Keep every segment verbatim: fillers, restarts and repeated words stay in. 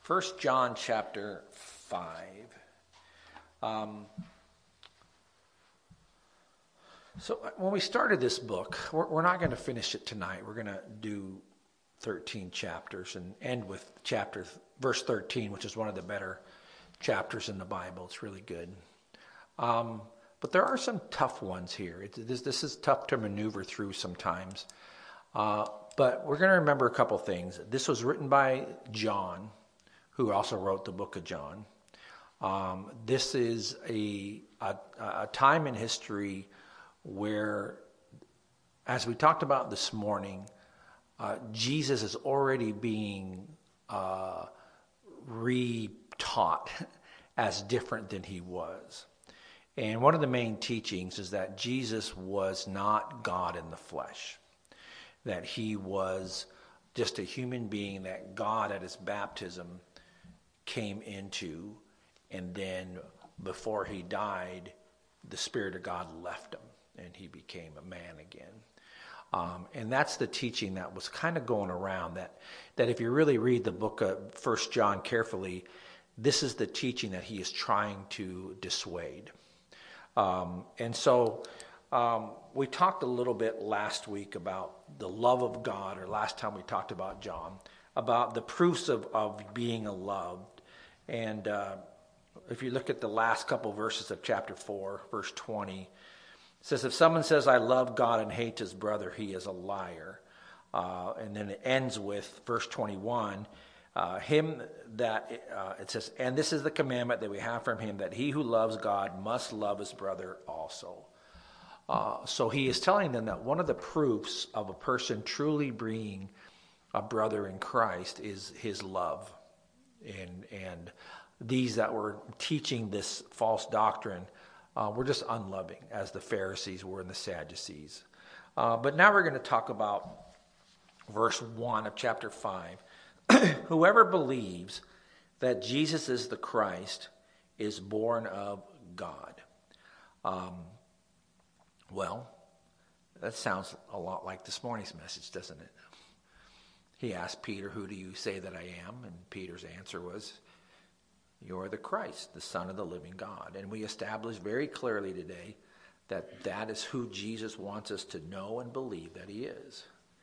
First John chapter five. Um, so when we started this book, we're, we're not going to finish it tonight. We're going to do thirteen chapters and end with chapter verse thirteen, which is one of the better chapters in the Bible. It's really good. Um, but there are some tough ones here. It, this, this is tough to maneuver through sometimes. Uh, but we're going to remember a couple things. This was written by John, who also wrote the book of John. Um, this is a, a, a time in history where, as we talked about this morning, uh, Jesus is already being uh, re-taught as different than he was. And one of the main teachings is that Jesus was not God in the flesh, that he was just a human being that God at his baptism came into, and then before he died, the Spirit of God left him, and he became a man again. Um, and that's the teaching that was kind of going around, that, that if you really read the book of First John carefully, this is the teaching that he is trying to dissuade. Um, and so um, we talked a little bit last week about the love of God, or last time we talked about John, about the proofs of, of being loved. And uh, if you look at the last couple verses of chapter four, verse twenty, it says, if someone says, I love God and hates his brother, he is a liar. Uh, and then it ends with verse twenty-one, uh, him that, uh, it says, and this is the commandment that we have from him, that he who loves God must love his brother also. Uh, so he is telling them that one of the proofs of a person truly being a brother in Christ is his love. And and these that were teaching this false doctrine uh, were just unloving, as the Pharisees were and the Sadducees. Uh, but now we're going to talk about verse one of chapter five. Whoever believes that Jesus is the Christ is born of God. Um, well, that sounds a lot like this morning's message, doesn't it? He asked Peter, who do you say that I am? And Peter's answer was, you're the Christ, the Son of the living God. And we established very clearly today that that is who Jesus wants us to know and believe that he is.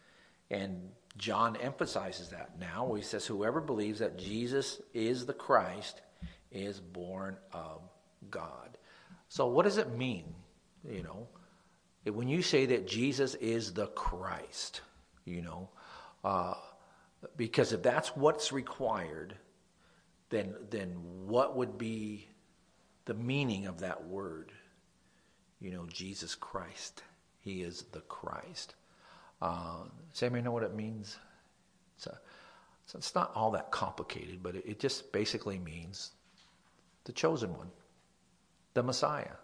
And John emphasizes that now. He says, whoever believes that Jesus is the Christ is born of God. So what does it mean? You know, when you say that Jesus is the Christ, you know, Uh, because if that's what's required, then then what would be the meaning of that word? You know, Jesus Christ. He is the Christ. Uh, does anybody know what it means? It's, a, so it's not all that complicated, but it, it just basically means the chosen one, the Messiah.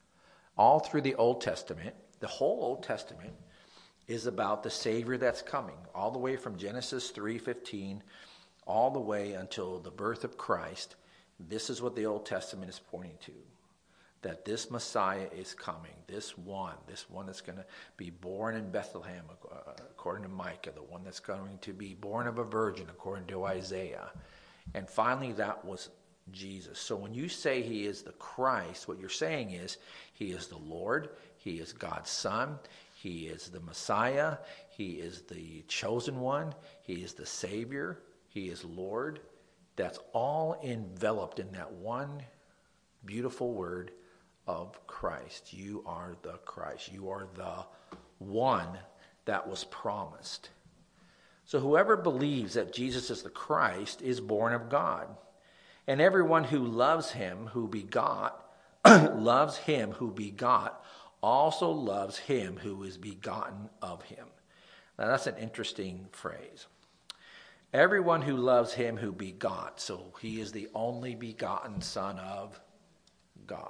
All through the Old Testament, the whole Old Testament is about the Savior that's coming, all the way from Genesis three fifteen, all the way until the birth of Christ. This is what the Old Testament is pointing to, that this Messiah is coming, this one, this one that's going to be born in Bethlehem, according to Micah, the one that's going to be born of a virgin, according to Isaiah. And finally, that was Jesus. So when you say he is the Christ, what you're saying is he is the Lord, he is God's Son, he is the Messiah, he is the chosen one, he is the Savior, he is Lord. That's all enveloped in that one beautiful word of Christ. You are the Christ. You are the one that was promised. So whoever believes that Jesus is the Christ is born of God. And everyone who loves him who begot, loves him who begot, also loves him who is begotten of him. Now that's an interesting phrase. Everyone who loves him who begot, so he is the only begotten Son of God.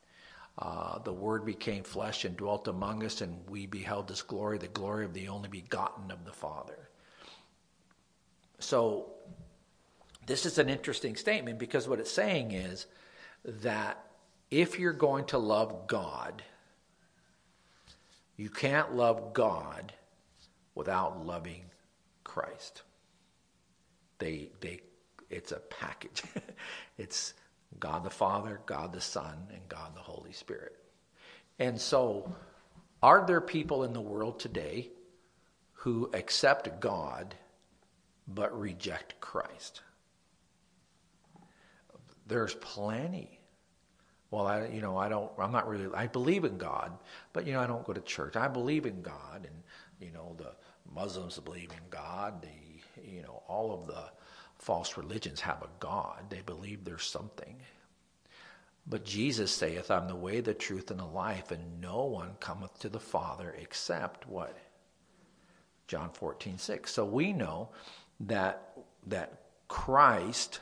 Uh, the Word became flesh and dwelt among us, and we beheld his glory, the glory of the only begotten of the Father. So this is an interesting statement, because what it's saying is that if you're going to love God, you can't love God without loving Christ. They, they, it it's a package. It's God the Father, God the Son, and God the Holy Spirit. And so, are there people in the world today who accept God but reject Christ? There's plenty. Well, I, you know, I don't, I'm not really, I believe in God, but, you know, I don't go to church. I believe in God, and, you know, the Muslims believe in God. The, you know, all of the false religions have a God. They believe there's something. But Jesus saith, I'm the way, the truth, and the life, and no one cometh to the Father except what? John fourteen six. So we know that that Christ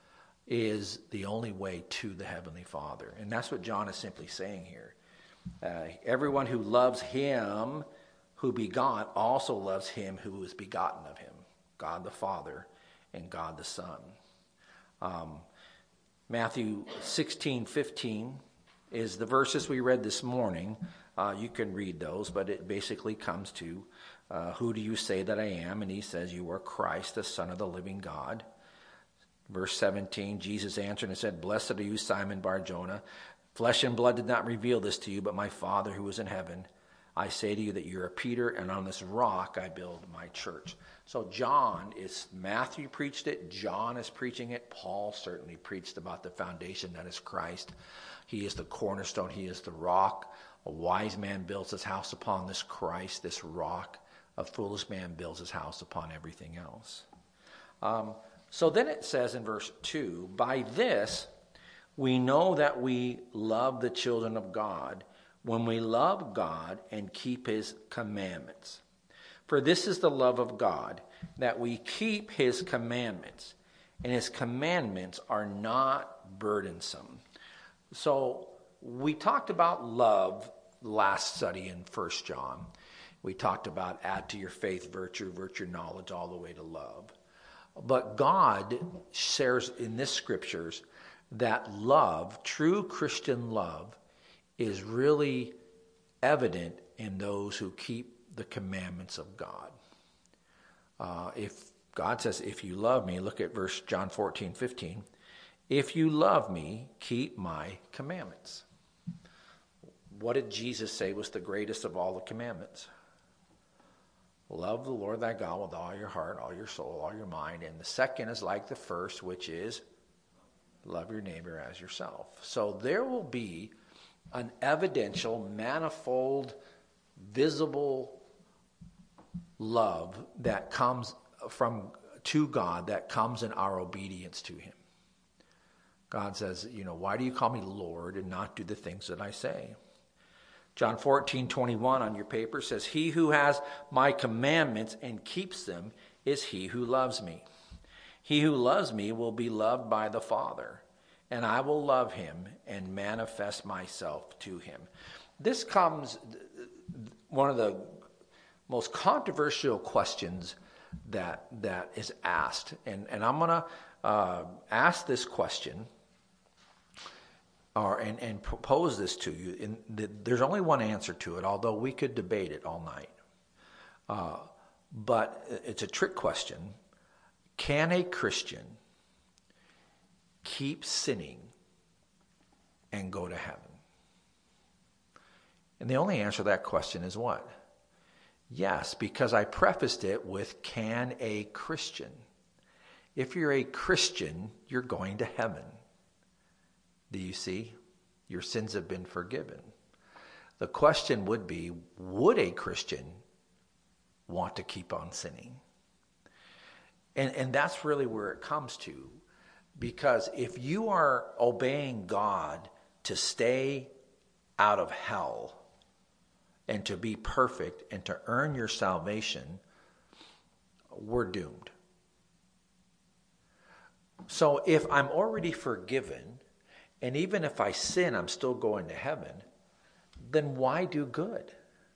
is the only way to the Heavenly Father. And that's what John is simply saying here. Uh, everyone who loves him who begot also loves him who is begotten of him, God the Father and God the Son. Um, Matthew sixteen fifteen is the verses we read this morning. Uh, you can read those, but it basically comes to, uh, who do you say that I am? And he says, you are Christ, the Son of the living God. Verse seventeen, Jesus answered and said, blessed are you, Simon Bar-Jonah. Flesh and blood did not reveal this to you, but my Father who is in heaven. I say to you that you are Peter, and on this rock I build my church. So John is, Matthew preached it, John is preaching it, Paul certainly preached about the foundation that is Christ. He is the cornerstone, he is the rock. A wise man builds his house upon this Christ, this rock. A foolish man builds his house upon everything else. Um, so then it says in verse two, by this we know that we love the children of God, when we love God and keep his commandments. For this is the love of God, that we keep his commandments, and his commandments are not burdensome. So we talked about love last study in First John. We talked about add to your faith virtue, virtue knowledge, all the way to love. But God shares in this scriptures that love, true Christian love, is really evident in those who keep the commandments of God. Uh, if God says, if you love me, look at verse John fourteen fifteen. If you love me, keep my commandments. What did Jesus say was the greatest of all the commandments? Love the Lord thy God with all your heart, all your soul, all your mind. And the second is like the first, which is love your neighbor as yourself. So there will be an evidential, manifold, visible love that comes from to God, that comes in our obedience to him. God says, you know, why do you call me Lord and not do the things that I say? John fourteen twenty-one on your paper says, he who has my commandments and keeps them is he who loves me. He who loves me will be loved by the Father, and I will love him and manifest myself to him. This comes, one of the most controversial questions that that is asked. And, and I'm going to uh, ask this question or and, and propose this to you. And the, there's only one answer to it, although we could debate it all night. Uh, but it's a trick question. Can a Christian keep sinning and go to heaven? And the only answer to that question is what? Yes, because I prefaced it with, can a Christian? If you're a Christian, you're going to heaven. Do you see? Your sins have been forgiven. The question would be, would a Christian want to keep on sinning? And, and that's really where it comes to. Because if you are obeying God to stay out of hell and to be perfect and to earn your salvation, we're doomed. So if I'm already forgiven, and even if I sin, I'm still going to heaven, then why do good?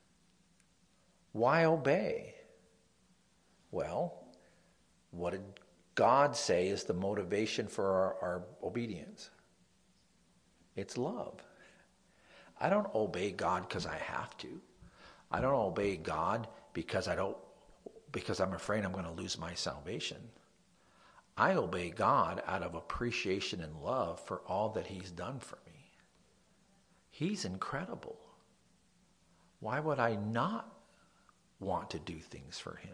Why obey? Well, what did God say is the motivation for our, our obedience? It's love. I don't obey God because I have to. I don't obey God because I don't because I'm afraid I'm going to lose my salvation. I obey God out of appreciation and love for all that he's done for me. He's incredible. Why would I not want to do things for him?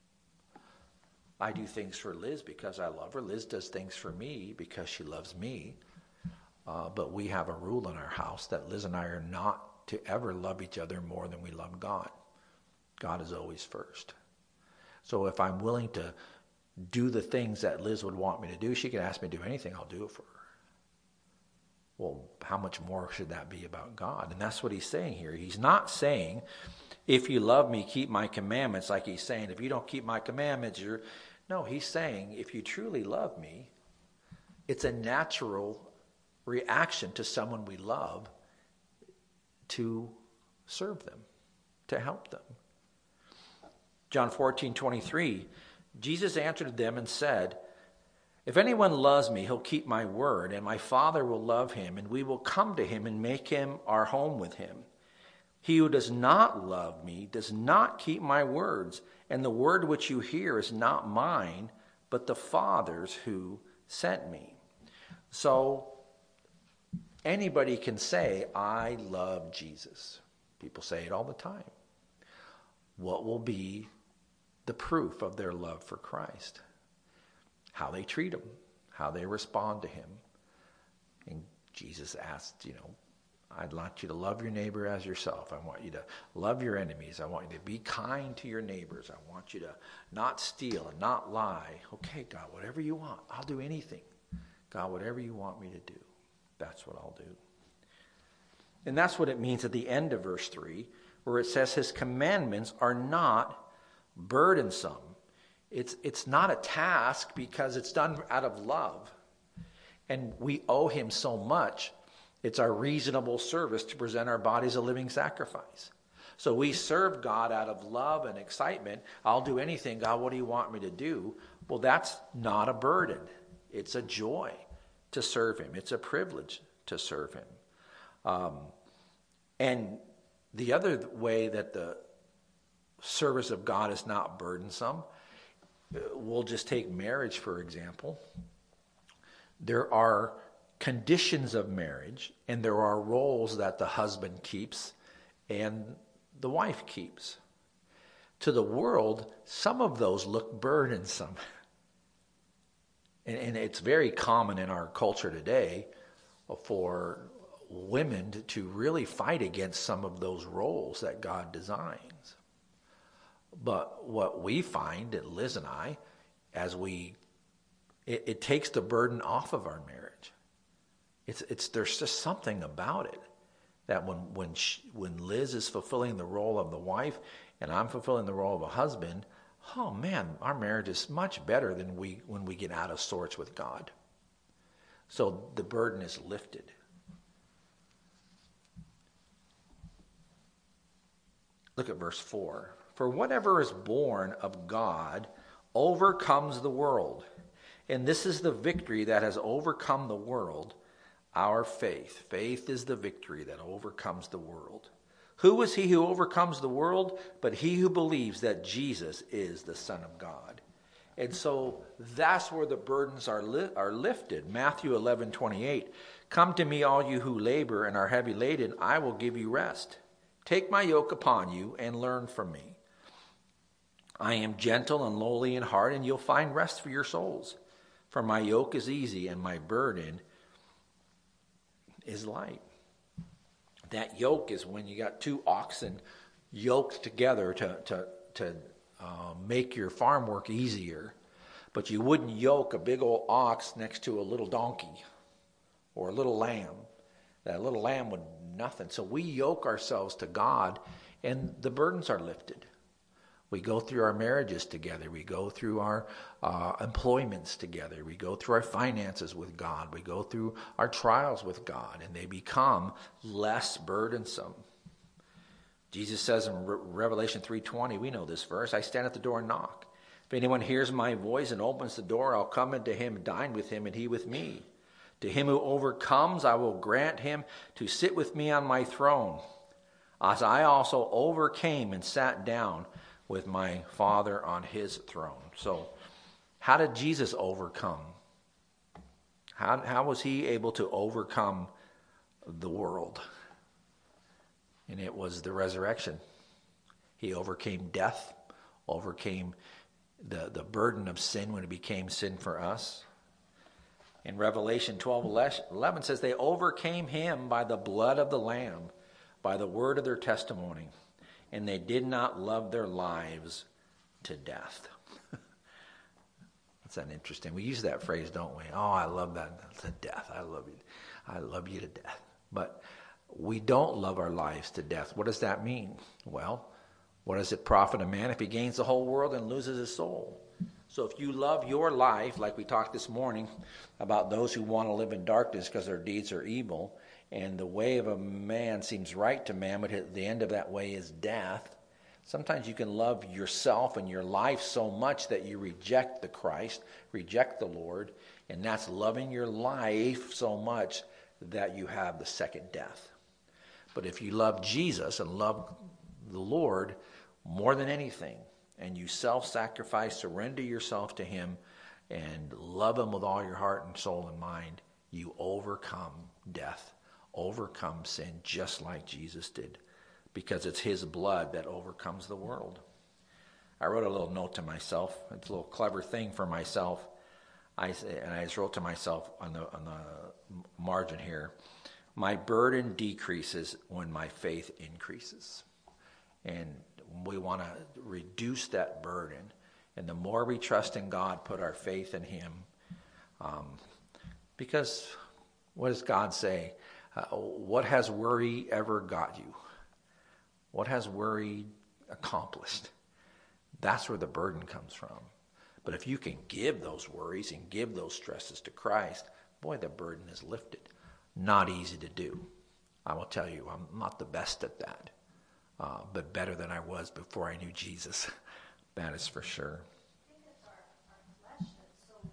I do things for Liz because I love her. Liz does things for me because she loves me. Uh, but we have a rule in our house that Liz and I are not to ever love each other more than we love God. God is always first. So if I'm willing to do the things that Liz would want me to do, she can ask me to do anything, I'll do it for her. Well, how much more should that be about God? And that's what he's saying here. He's not saying, if you love me, keep my commandments, like he's saying, if you don't keep my commandments, you're... No, he's saying, if you truly love me, it's a natural reaction to someone we love to serve them, to help them. John fourteen twenty-three, Jesus answered them and said, if anyone loves me, he'll keep my word, and my Father will love him, and we will come to him and make him our home with him. He who does not love me does not keep my words, and the word which you hear is not mine, but the Father's who sent me. So anybody can say, I love Jesus. People say it all the time. What will be the proof of their love for Christ? How they treat him, how they respond to him. And Jesus asked, you know, I'd like you to love your neighbor as yourself. I want you to love your enemies. I want you to be kind to your neighbors. I want you to not steal and not lie. Okay, God, whatever you want, I'll do anything. God, whatever you want me to do, that's what I'll do. And that's what it means at the end of verse three, where it says his commandments are not burdensome. It's, it's not a task because it's done out of love. And we owe him so much. It's our reasonable service to present our bodies a living sacrifice. So we serve God out of love and excitement. I'll do anything. God, what do you want me to do? Well, that's not a burden. It's a joy to serve him. It's a privilege to serve him. Um, and the other way that the service of God is not burdensome, we'll just take marriage, for example. There are conditions of marriage, and there are roles that the husband keeps and the wife keeps. To the world, some of those look burdensome. And, and it's very common in our culture today for women to, to really fight against some of those roles that God designs. But what we find, at Liz and I, as we, it, it takes the burden off of our marriage. It's it's there's just something about it that when when she, when Liz is fulfilling the role of the wife and I'm fulfilling the role of a husband, oh man, our marriage is much better than we when we get out of sorts with God. So the burden is lifted. Look at verse four. For whatever is born of God overcomes the world. And this is the victory that has overcome the world, our faith. Faith is the victory that overcomes the world. Who is he who overcomes the world? But he who believes that Jesus is the Son of God. And so that's where the burdens are li- are lifted. Matthew eleven twenty-eight. Come to me, all you who labor and are heavy laden, I will give you rest. Take my yoke upon you and learn from me. I am gentle and lowly in heart, and you'll find rest for your souls. For my yoke is easy and my burden is light. That yoke is when you got two oxen yoked together to, to, to uh, make your farm work easier. But you wouldn't yoke a big old ox next to a little donkey or a little lamb. That little lamb would nothing. So we yoke ourselves to God, and the burdens are lifted. We go through our marriages together. We go through our uh, employments together. We go through our finances with God. We go through our trials with God, and they become less burdensome. Jesus says in Re- Revelation three twenty, we know this verse, I stand at the door and knock. If anyone hears my voice and opens the door, I'll come into him and dine with him, and he with me. To him who overcomes, I will grant him to sit with me on my throne, as I also overcame and sat down with my Father on his throne. So How did Jesus overcome? How, how was he able to overcome the world? And it was the resurrection. He overcame death, overcame the, the burden of sin when it became sin for us. In Revelation twelve eleven says they overcame him by the blood of the Lamb, by the word of their testimony, and they did not love their lives to death. That's that interesting. We use that phrase, don't we? Oh, I love that to death. I love you. I love you to death. But we don't love our lives to death. What does that mean? Well, what does it profit a man if he gains the whole world and loses his soul? So if you love your life, like we talked this morning about those who want to live in darkness because their deeds are evil, and the way of a man seems right to man, but at the end of that way is death. Sometimes you can love yourself and your life so much that you reject the Christ, reject the Lord, and that's loving your life so much that you have the second death. But if you love Jesus and love the Lord more than anything, and you self-sacrifice, surrender yourself to him, and love him with all your heart and soul and mind, you overcome death, overcome sin, just like Jesus did, because it's his blood that overcomes the world. I wrote a little note to myself. It's a little clever thing for myself. I and I just wrote to myself on the on the margin here, my burden decreases when my faith increases. And we want to reduce that burden. And the more we trust in God, put our faith in him. Um, because what does God say? Uh, what has worry ever got you? What has worry accomplished? That's where the burden comes from. But if you can give those worries and give those stresses to Christ, boy, the burden is lifted. Not easy to do. I will tell you, I'm not the best at that. Uh, but better than I was before I knew Jesus. That is for sure. I think it's our, our flesh that's so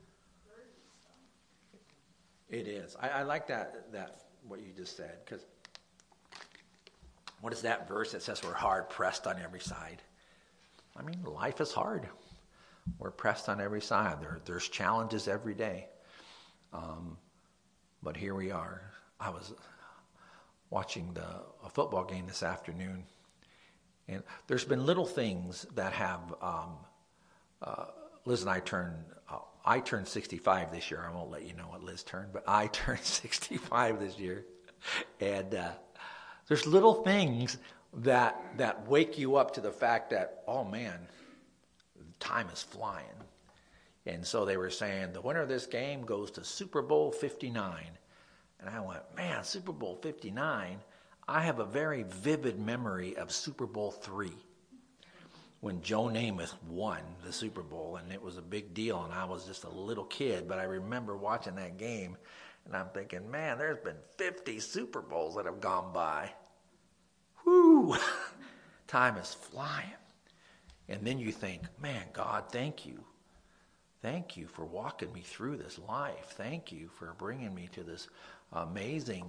burdensome. It is. I, I like that, that, what you just said, because what is that verse that says we're hard pressed on every side? I mean, life is hard. We're pressed on every side. There, there's challenges every day. Um, but here we are. I was watching the a football game this afternoon. And there's been little things that have, um, uh, Liz and I turned, uh, I turned sixty-five this year. I won't let you know what Liz turned, but I turned sixty-five this year. And uh, there's little things that that wake you up to the fact that, oh man, time is flying. And so they were saying, the winner of this game goes to Super Bowl fifty-nine. And I went, man, Super Bowl fifty-nine? I have a very vivid memory of Super Bowl three, when Joe Namath won the Super Bowl, and it was a big deal, and I was just a little kid, but I remember watching that game, and I'm thinking, man, there's been fifty Super Bowls that have gone by. Whoo! Time is flying. And then you think, man, God, thank you. Thank you for walking me through this life. Thank you for bringing me to this amazing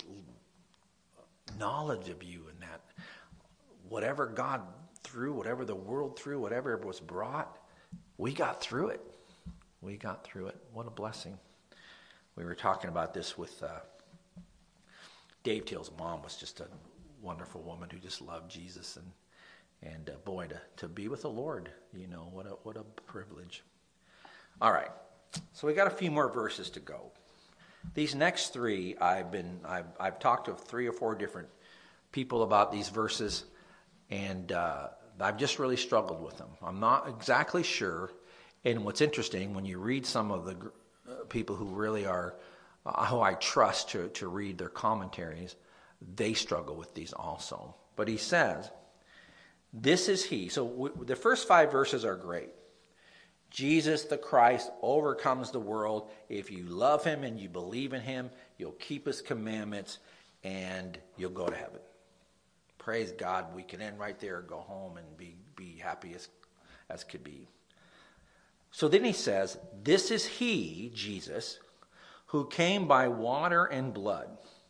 knowledge of you, and that whatever God threw, whatever the world threw, whatever was brought, we got through it. We got through it. What a blessing. We were talking about this with uh, Dave Teal's mom. Was just a wonderful woman who just loved Jesus, and and uh, boy, to, to be with the Lord, you know, what a what a privilege. All right, so we got a few more verses to go. These next three, I've been I've I've talked to three or four different people about these verses, and uh, I've just really struggled with them. I'm not exactly sure. And what's interesting, when you read some of the uh, people who really are, uh, who I trust to to read their commentaries, they struggle with these also. But he says, "This is he." So w- the first five verses are great. Jesus the Christ overcomes the world. If you love him and you believe in him, you'll keep his commandments and you'll go to heaven. Praise God. We can end right there, go home, and be, be happy as, as could be. So then he says, this is he, Jesus, who came by water and blood.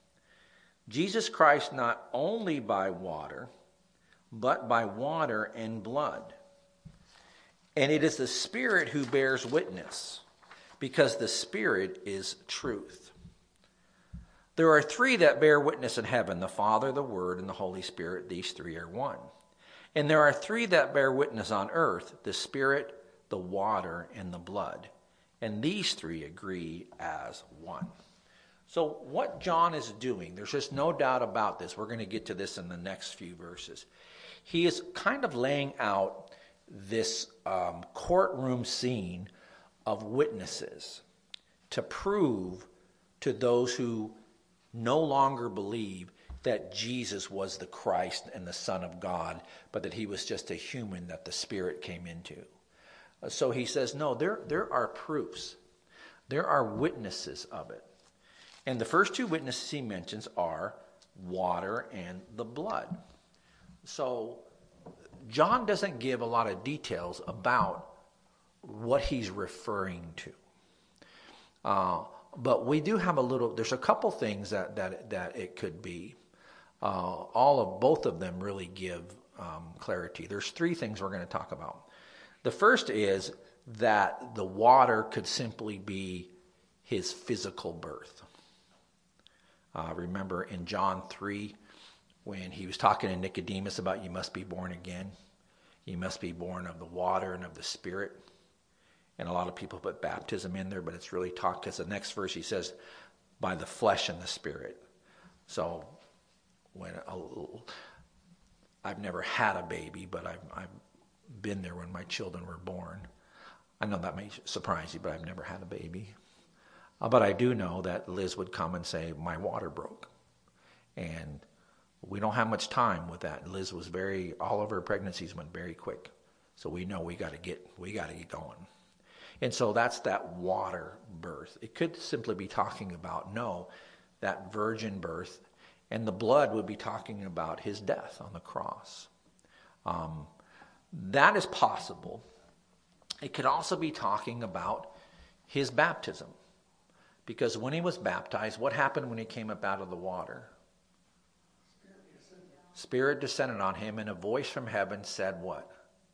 Jesus Christ not only by water, but by water and blood. And it is the Spirit who bears witness, because the Spirit is truth. There are three that bear witness in heaven, the Father, the Word, and the Holy Spirit. These three are one. And there are three that bear witness on earth, the Spirit, the water, and the blood. And these three agree as one. So what John is doing, there's just no doubt about this. We're going to get to this in the next few verses. He is kind of laying out this um, courtroom scene of witnesses to prove to those who no longer believe that Jesus was the Christ and the Son of God, but that he was just a human that the Spirit came into. So he says, no, there, there are proofs. There are witnesses of it. And the first two witnesses he mentions are water and the blood. So John doesn't give a lot of details about what he's referring to. Uh, but we do have a little, there's a couple things that, that, that it could be. Uh, all of both of them really give um, clarity. There's three things we're going to talk about. The first is that the water could simply be his physical birth. Uh, remember in John three, when he was talking to Nicodemus about you must be born again. You must be born of the water and of the Spirit. And a lot of people put baptism in there, but it's really talked, because the next verse he says, by the flesh and the Spirit. So when a, I've never had a baby, but I've, I've been there when my children were born. I know that may surprise you, but I've never had a baby. Uh, but I do know that Liz would come and say, my water broke. And we don't have much time with that. Liz was very, all of her pregnancies went very quick. So we know we got to get, we got to get going. And so that's that water birth. It could simply be talking about, no, that virgin birth. And the blood would be talking about his death on the cross. Um, that is possible. It could also be talking about his baptism. Because when he was baptized, what happened when he came up out of the water? Spirit descended on him, and a voice from heaven said what?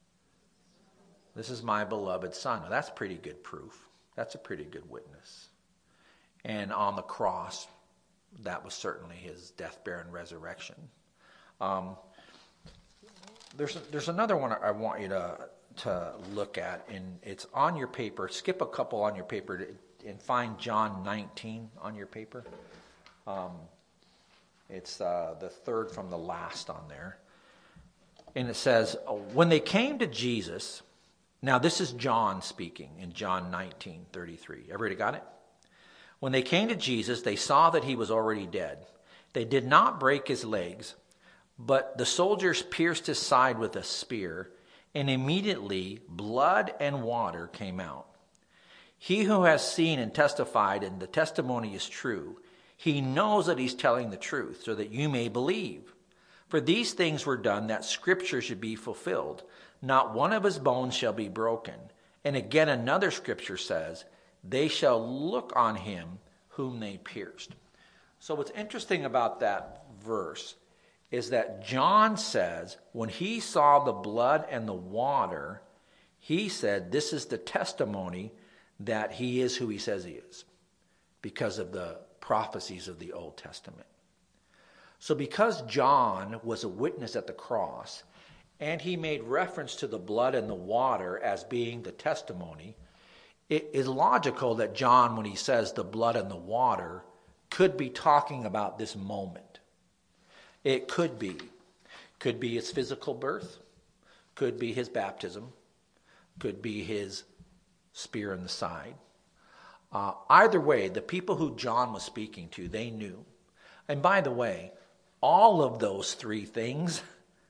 This is my beloved Son. Now, that's pretty good proof. That's a pretty good witness. And on the cross, that was certainly his death, burial, and resurrection. Um, there's there's another one I want you to to look at, and it's on your paper. Skip a couple on your paper to, and find John nineteen on your paper. Um, it's uh, the third from the last on there. And it says, when they came to Jesus, now this is John speaking in John nineteen thirty-three. Everybody got it? When they came to Jesus, they saw that he was already dead. They did not break his legs, but the soldiers pierced his side with a spear, and immediately blood and water came out. He who has seen and testified, and the testimony is true, he knows that he's telling the truth, so that you may believe. For these things were done that Scripture should be fulfilled. Not one of his bones shall be broken. And again another Scripture says, they shall look on him whom they pierced. So what's interesting about that verse is that John says when he saw the blood and the water, he said this is the testimony that he is who he says he is, because of the prophecies of the Old Testament. So because John was a witness at the cross, and he made reference to the blood and the water as being the testimony, it is logical that John, when he says the blood and the water, could be talking about this moment. It could be. Could be his physical birth. Could be his baptism. Could be his spear in the side. Uh, either way, the people who John was speaking to, they knew. And by the way, all of those three things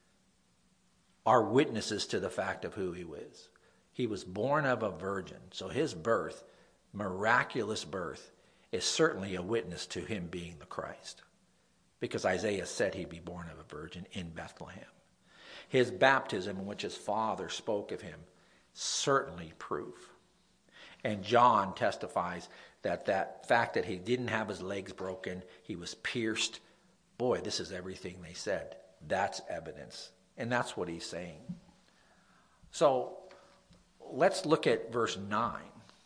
are witnesses to the fact of who he was. He was born of a virgin. So his birth, miraculous birth, is certainly a witness to him being the Christ. Because Isaiah said he'd be born of a virgin in Bethlehem. His baptism, in which his father spoke of him, certainly proof. And John testifies that that fact that he didn't have his legs broken, he was pierced. Boy, this is everything they said. That's evidence. And that's what he's saying. So let's look at verse nine.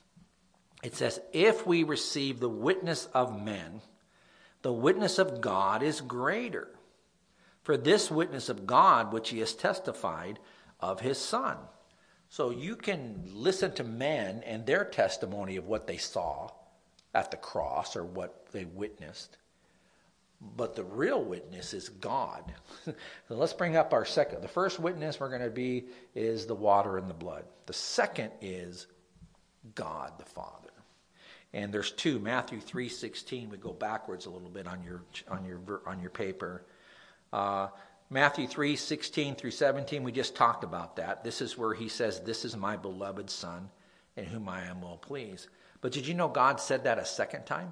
It says, if we receive the witness of men, the witness of God is greater. For this witness of God, which he has testified of his Son. So you can listen to men and their testimony of what they saw at the cross or what they witnessed. But the real witness is God. So let's bring up our second. The first witness we're going to be is the water and the blood. The second is God the Father. And there's two. Matthew three sixteen. We go backwards a little bit on your on your on your paper. Uh, Matthew three sixteen through seventeen. We just talked about that. This is where he says, "This is my beloved Son, in whom I am well pleased." But did you know God said that a second time?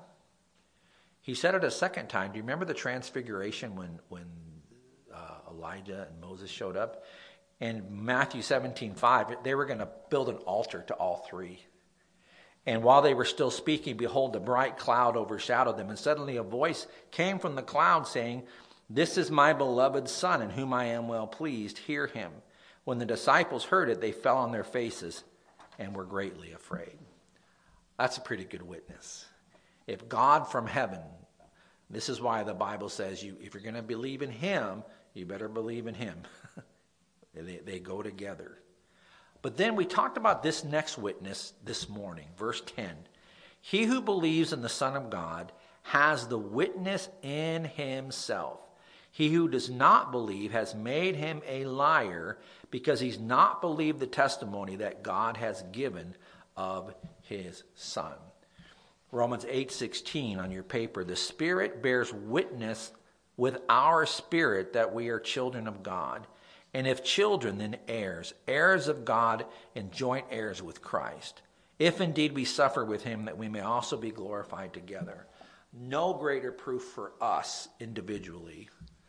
He said it a second time. Do you remember the transfiguration when when uh, Elijah and Moses showed up? In Matthew seventeen five, they were going to build an altar to all three. And while they were still speaking, behold, a bright cloud overshadowed them. And suddenly a voice came from the cloud saying, "This is my beloved Son, in whom I am well pleased. Hear him." When the disciples heard it, they fell on their faces and were greatly afraid. That's a pretty good witness. If God from heaven, this is why the Bible says, you, if you're going to believe in him, you better believe in him. they, they go together. But then we talked about this next witness this morning, verse ten. He who believes in the Son of God has the witness in himself. He who does not believe has made him a liar, because he's not believed the testimony that God has given of his Son. Romans eight sixteen on your paper. The Spirit bears witness with our spirit that we are children of God. And if children, then heirs, heirs of God and joint heirs with Christ. If indeed we suffer with him, that we may also be glorified together. No greater proof for us individually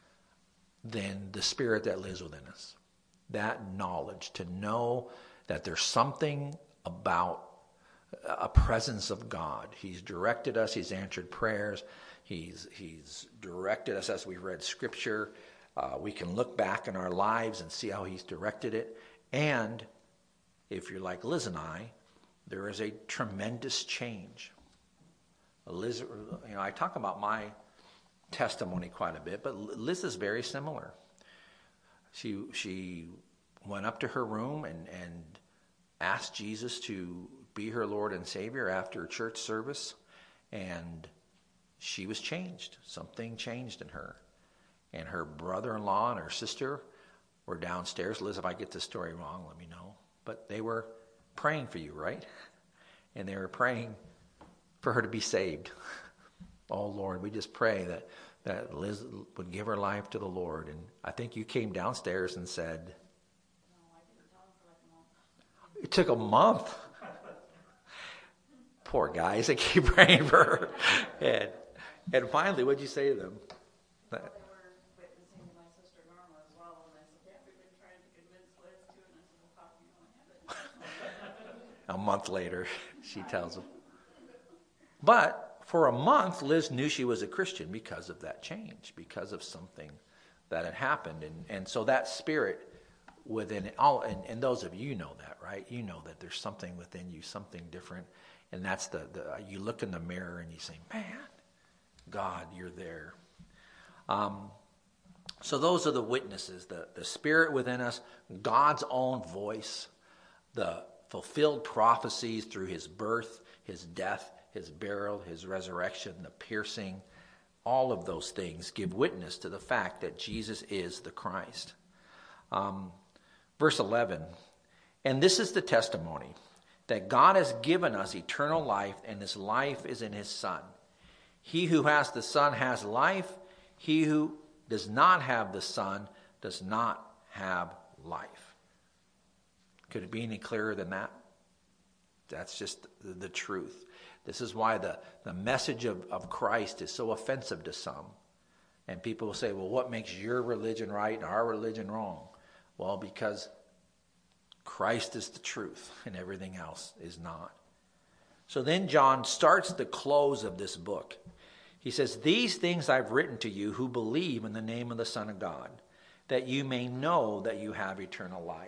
than the Spirit that lives within us. That knowledge, to know that there's something about a presence of God. He's directed us. He's answered prayers. He's, he's directed us as we read Scripture. Uh, we can look back in our lives and see how he's directed it. And if you're like Liz and I, there is a tremendous change. Liz, you know, I talk about my testimony quite a bit, but Liz is very similar. She she went up to her room and, and asked Jesus to be her Lord and Savior after church service, and she was changed. Something changed in her. And her brother-in-law and her sister were downstairs. Liz, if I get this story wrong, let me know. But they were praying for you, right? And they were praying for her to be saved. Oh, Lord, we just pray that, that Liz would give her life to the Lord. And I think you came downstairs and said, No, I didn't tell him for like a month. It took a month. Poor guys, they keep praying for her. And, and finally, what'd you say to them? Well, they were witnessing to my sister Norma as well, and I said, yeah, we've been trying to convince Liz too, and I said, well, how do you know I have it? A month later, she tells them. But for a month, Liz knew she was a Christian because of that change, because of something that had happened. And, and so that spirit within it, all, and, and those of you know that, right? You know that there's something within you, something different. And that's the, the you look in the mirror and you say, man, God, you're there. Um, so those are the witnesses, the, the spirit within us, God's own voice, the fulfilled prophecies through his birth, his death, his burial, his resurrection, the piercing, all of those things give witness to the fact that Jesus is the Christ. Um, verse eleven, and this is the testimony, that God has given us eternal life, and this life is in his Son. He who has the Son has life. He who does not have the Son does not have life. Could it be any clearer than that? That's just the, the truth. This is why the, the message of, of Christ is so offensive to some. And people will say, well, what makes your religion right and our religion wrong? Well, because Christ is the truth and everything else is not. So then John starts the close of this book. He says, these things I've written to you who believe in the name of the Son of God, that you may know that you have eternal life.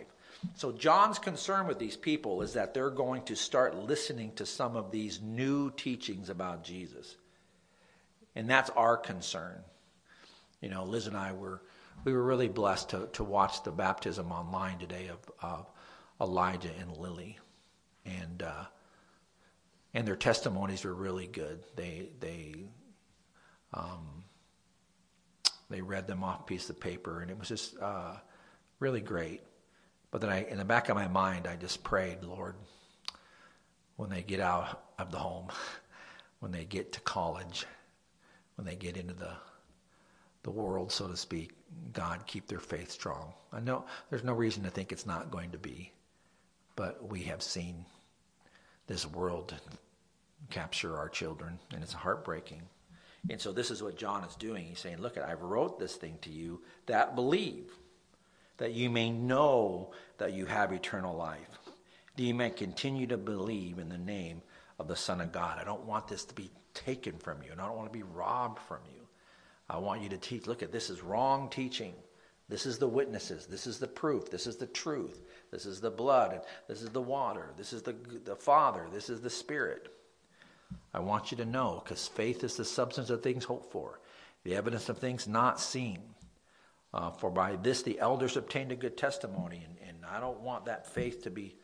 So John's concern with these people is that they're going to start listening to some of these new teachings about Jesus. And that's our concern. You know, Liz and I were we were really blessed to, to watch the baptism online today of, of Elijah and Lily. And uh, and their testimonies were really good. They they um, they read them off a piece of paper, and it was just uh, really great. But then I, in the back of my mind, I just prayed, Lord, when they get out of the home, when they get to college, when they get into the the world, so to speak, God, keep their faith strong. I know there's no reason to think it's not going to be, but we have seen this world capture our children, and it's heartbreaking. And so this is what John is doing. He's saying, look, I wrote this thing to you that believe, that you may know that you have eternal life, that you may continue to believe in the name of the Son of God. I don't want this to be taken from you, and I don't want to be robbed from you. I want you to teach. Look at this is wrong teaching. This is the witnesses. This is the proof. This is the truth. This is the blood. This is the water. This is the, the Father. This is the Spirit. I want you to know, because faith is the substance of things hoped for, the evidence of things not seen. Uh, for by this the elders obtained a good testimony, and, and I don't want that faith to be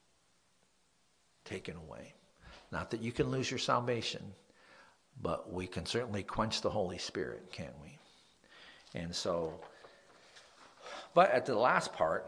taken away. Not that you can lose your salvation, but we can certainly quench the Holy Spirit, can't we? And so, but at the last part,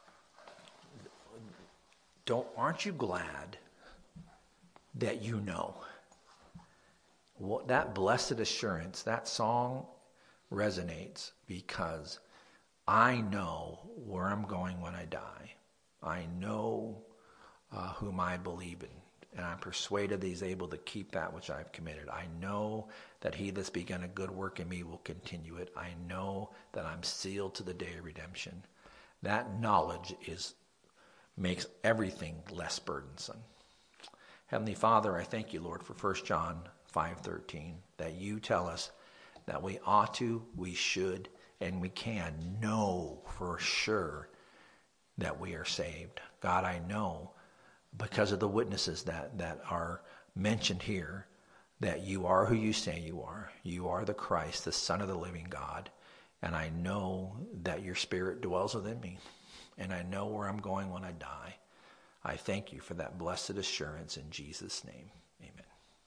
don't aren't you glad that you know? What, that blessed assurance, that song resonates because I know where I'm going when I die. I know uh, whom I believe in. And I'm persuaded that he's able to keep that which I've committed. I know that he that's begun a good work in me will continue it. I know that I'm sealed to the day of redemption. That knowledge is makes everything less burdensome. Heavenly Father, I thank you, Lord, for First John five thirteen, that you tell us that we ought to, we should, and we can know for sure that we are saved. God, I know because of the witnesses that, that are mentioned here, that you are who you say you are. You are the Christ, the Son of the living God. And I know that your Spirit dwells within me. And I know where I'm going when I die. I thank you for that blessed assurance in Jesus' name.